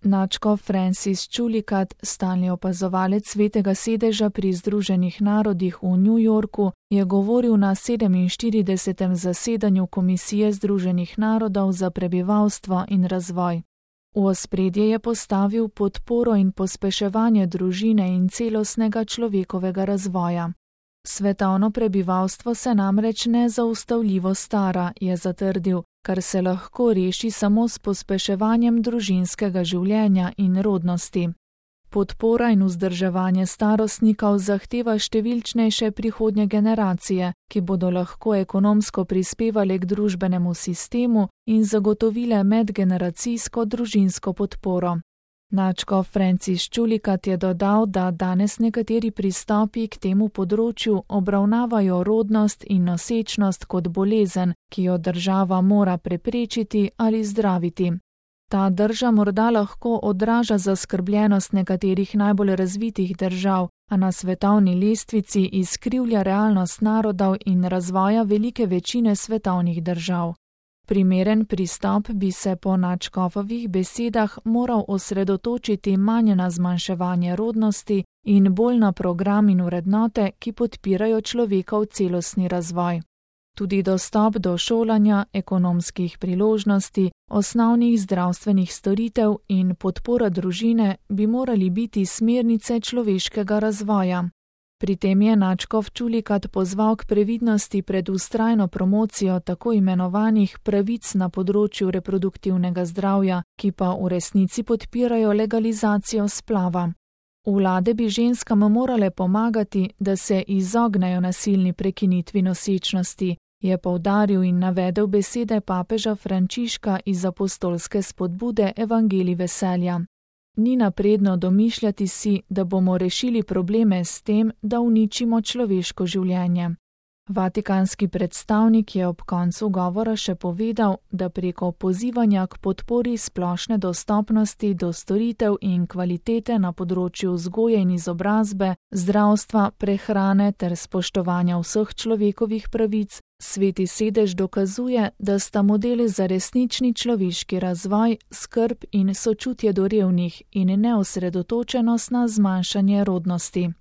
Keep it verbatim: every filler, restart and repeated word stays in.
Nadškof Francis Chulikat, stalni opazovalec Svetega sedeža pri Združenih narodih v New Yorku, je govoril na sedeminštiridesetem zasedanju Komisije Združenih narodov za prebivalstvo in razvoj. V ospredje je postavil podporo in pospeševanje družine in celostnega človekovega razvoja. Svetovno prebivalstvo se namreč nezaustavljivo stara, je zatrdil, kar se lahko reši samo s pospeševanjem družinskega življenja in rodnosti. Podpora in vzdrževanje starostnikov zahteva številčnejše prihodnje generacije, ki bodo lahko ekonomsko prispevali k družbenemu sistemu in zagotovile medgeneracijsko družinsko podporo. Nadškof Francis Chulikat je dodal, da danes nekateri pristopi k temu področju obravnavajo rodnost in nosečnost kot bolezen, ki jo država mora preprečiti ali zdraviti. Ta drža morda lahko odraža zaskrbljenost nekaterih najbolj razvitih držav, a na svetovni lestvici izkrivlja realnost narodov in razvoja velike večine svetovnih držav. Primeren pristop bi se po Nadškofovih besedah moral osredotočiti manj na zmanjševanje rodnosti in bolj na program in vrednote, ki podpirajo človekov celostni razvoj. Tudi dostop do šolanja, ekonomskih priložnosti, osnovnih zdravstvenih storitev in podpora družine bi morali biti smernice človeškega razvoja. Pri tem je Nadškof Chulikat pozval k previdnosti pred vztrajno promocijo tako imenovanih pravic na področju reproduktivnega zdravja, ki pa v resnici podpirajo legalizacijo splava. Vlade bi ženskam morale pomagati, da se izognejo nasilni prekinitvi nosečnosti, je poudaril in navedel besede papeža Frančiška iz apostolske spodbude Evangelij veselja. Ni napredno domišljati si, da bomo rešili probleme s tem, da uničimo človeško življenje. Vatikanski predstavnik je ob koncu govora še povedal, da preko pozivanja k podpori splošne dostopnosti do storitev in kvalitete na področju vzgoje in izobrazbe, zdravstva, prehrane ter spoštovanja vseh človekovih pravic, Sveti sedež dokazuje, da sta modeli za resnični človeški razvoj, skrb in sočutje do revnih in neosredotočenost na zmanjšanje rodnosti.